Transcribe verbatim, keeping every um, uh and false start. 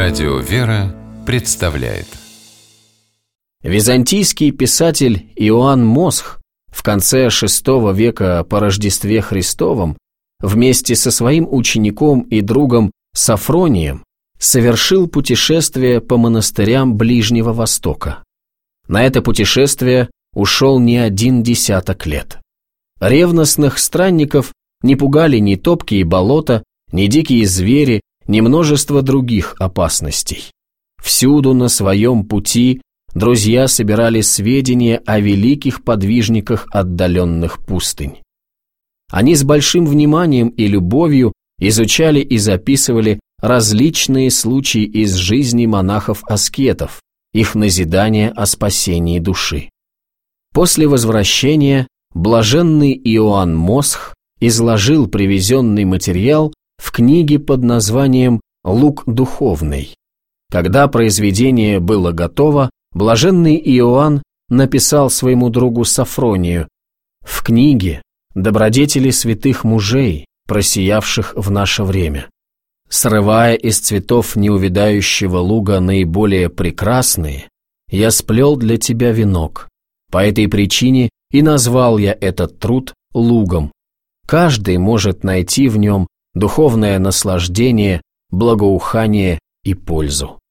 Радио «Вера» представляет. Византийский писатель Иоанн Мосх в конце шестого века по Рождестве Христовом вместе со своим учеником и другом Сафронием совершил путешествие по монастырям Ближнего Востока. На это путешествие ушел не один десяток лет. Ревностных странников не пугали ни топкие болота, ни дикие звери, ни множество других опасностей. Всюду на своем пути друзья собирали сведения о великих подвижниках отдаленных пустынь. Они с большим вниманием и любовью изучали и записывали различные случаи из жизни монахов-аскетов, их назидания о спасении души. После возвращения блаженный Иоанн Мосх изложил привезенный материал в книге под названием «Лук духовный». Когда произведение было готово, блаженный Иоанн написал своему другу Сафронию: «В книге добродетели святых мужей, просиявших в наше время. Срывая из цветов неувядающего луга наиболее прекрасные, я сплел для тебя венок. По этой причине и назвал я этот труд лугом. Каждый может найти в нем духовное наслаждение, благоухание и пользу».